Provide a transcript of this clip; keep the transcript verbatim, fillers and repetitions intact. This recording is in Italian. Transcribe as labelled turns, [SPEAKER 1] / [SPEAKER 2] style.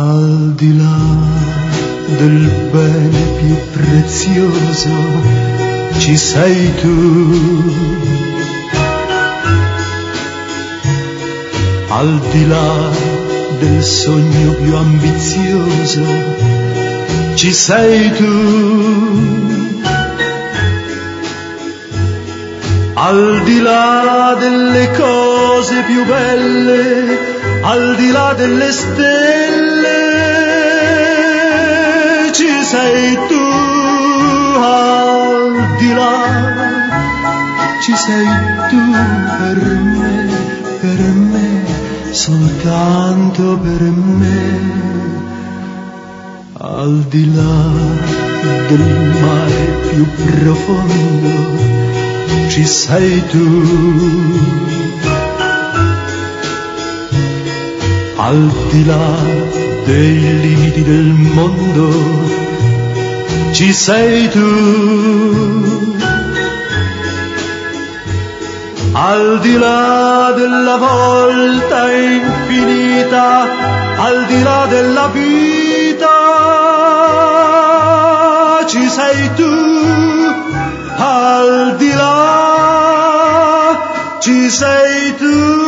[SPEAKER 1] Al di là del bene più prezioso ci sei tu, al di là del sogno più ambizioso ci sei tu, al di là delle cose più belle, al di là delle stelle ci sei tu, al di là ci sei tu per me, per me, soltanto per me, al di là del mare più profondo ci sei tu, al di là dei limiti del mondo ci sei tu, al di là della volta infinita, al di là della vita ci sei tu, al di là ci sei tu.